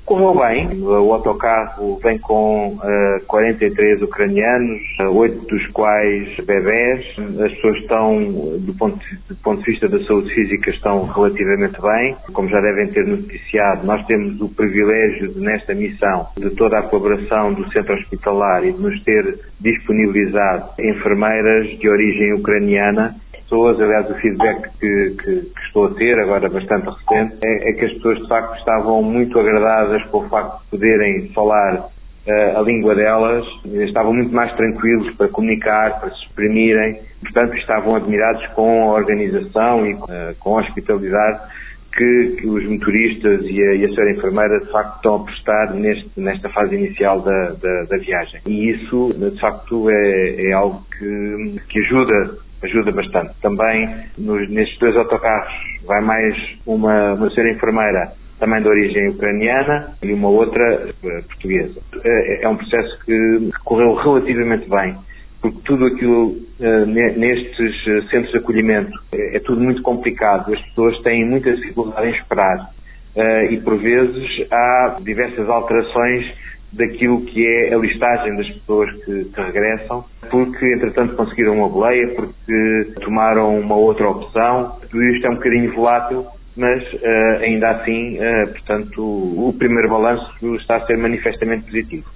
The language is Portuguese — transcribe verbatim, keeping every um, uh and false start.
Correu bem, o autocarro vem com uh, quarenta e três ucranianos, oito dos quais bebés. As pessoas estão, do ponto, de, do ponto de vista da saúde física, estão relativamente bem. Como já devem ter noticiado, nós temos o privilégio de, nesta missão, de toda a colaboração do centro hospitalar e de nos ter disponibilizado enfermeiras de origem ucraniana. Pessoas, aliás, o feedback que, que, que estou a ter, agora bastante recente, é, é que as pessoas de facto estavam muito agradadas com o facto de poderem falar uh, a língua delas, estavam muito mais tranquilos para comunicar, para se exprimirem, portanto estavam admirados com a organização e uh, com a hospitalidade que, que os motoristas e a, e a senhora enfermeira de facto estão a prestar neste, nesta fase inicial da, da, da viagem. E isso, de facto, é, é algo que, que ajuda ajuda bastante. Também, nos, nestes dois autocarros, vai mais uma, uma senhora enfermeira, também de origem ucraniana, e uma outra uh, portuguesa. É, é um processo que correu relativamente bem, porque tudo aquilo uh, nestes centros de acolhimento é, é tudo muito complicado. As pessoas têm muita dificuldade em esperar uh, e, por vezes, há diversas alterações daquilo que é a listagem das pessoas que, que regressam, porque entretanto conseguiram uma boleia, porque tomaram uma outra opção. Tudo isto é um bocadinho volátil, mas uh, ainda assim, uh, portanto, o, o primeiro balanço está a ser manifestamente positivo.